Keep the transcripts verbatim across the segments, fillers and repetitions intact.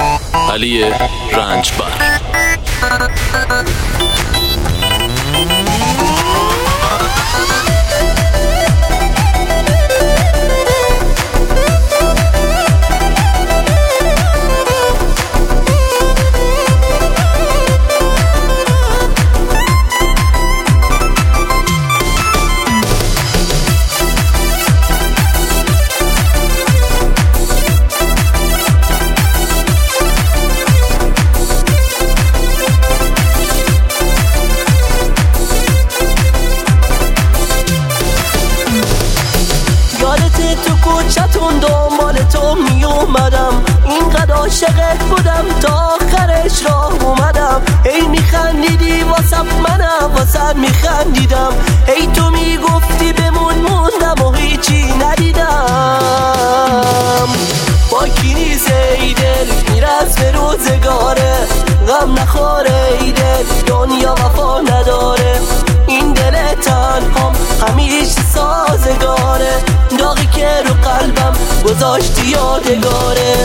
علی رنجبر. تو کوچتون دنبال تو می اومدم، اینقدر عاشقت بودم تا آخرش راه اومدم. هی می خندیدی واسم، منم واسم می خندیدم. هی تو می گفتی بمون، موندم و هیچی ندیدم. با کی نیسه ای دل، میرس به روزگاره، غم نخوره ای دل، دنیا وفا نداره. این دل تنهام همیشه سازگاره، داغی که رو قلبم گذاشتی یادگاره.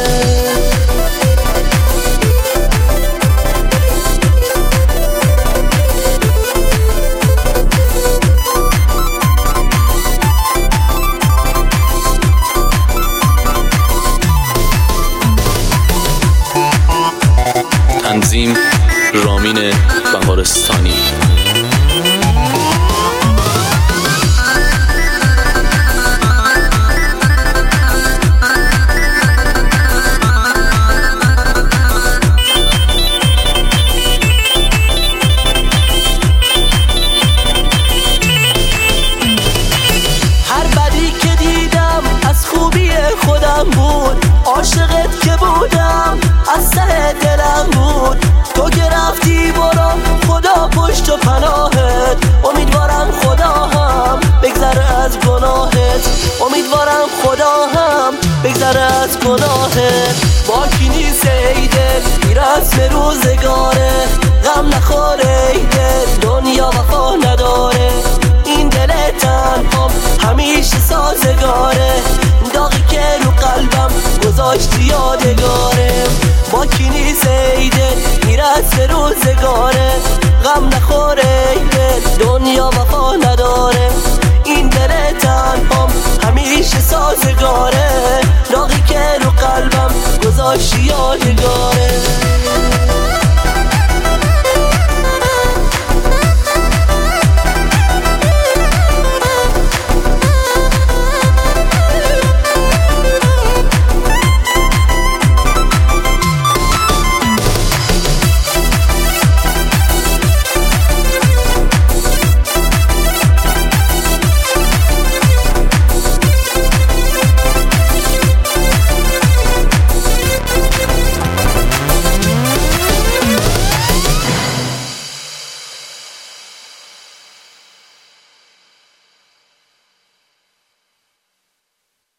تنظیم رامین بهارستانی. بود عاشقت که بودم، از ته دلم بود. تو که رفتی برو، خدا پشت و پناهت. امیدوارم خدا هم بگذره از گناهت، امیدوارم خدا هم بگذره از گناهت. با کی نیسه ای دل، میرس به روزگاره، غم نخوره ای دل، دنیا وفا نداره. این دل تنهام همیشه سازگاره، داغی که رو قلبم گذاشتی یادگاره. با کی نیسه ای دل، میرس به روزگاره، غم نخوره ای دل، دنیا وفا نداره. این دل تنهام همیشه سازگاره، داغی که رو قلبم گذاشتی یادگاره.